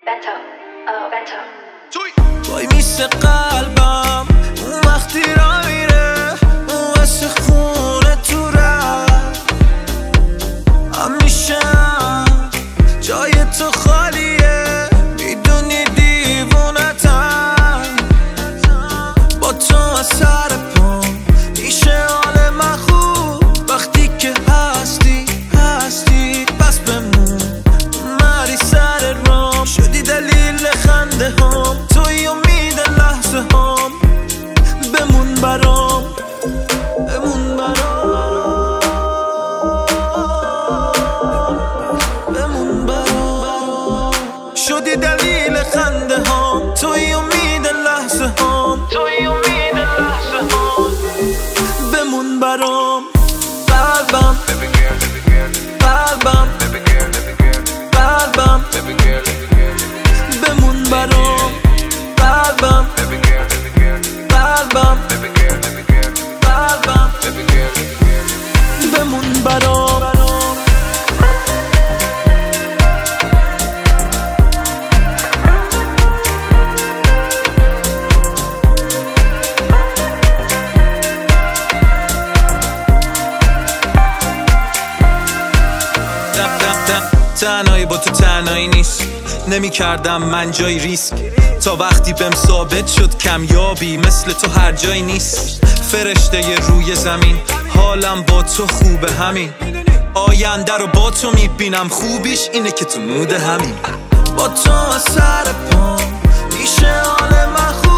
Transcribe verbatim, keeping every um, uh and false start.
Bento, oh Bento. وای میسه قلبم اون وقتی را میره اون واسه خونه تو رفت همیشه جای تو خالیه میدونی دیوونتم با تو از سر پام میشه حال من خوب وقتی که هستی هستی بس بمون مری سر رام شدی دلیل خنده هم توی امید لحظه هم بمون برام بمون برام بمون برام شدی دلیل خنده هم توی امید لحظه هم توی امید لحظه هم بمون برام قلبم قلبم قلبم بمون برام قلبم قلبم قلبم بمون برام تنهایی با تو تنهایی نیست نمی کردم من جای ریسک تا وقتی بهم ثابت شد کمیابی مثل تو هر جایی نیست فرشته ی روی زمین حالم با تو خوبه همین آینده رو با تو میبینم خوبیش اینه که تو موده همین با تو از سر پام میشه حال من خوب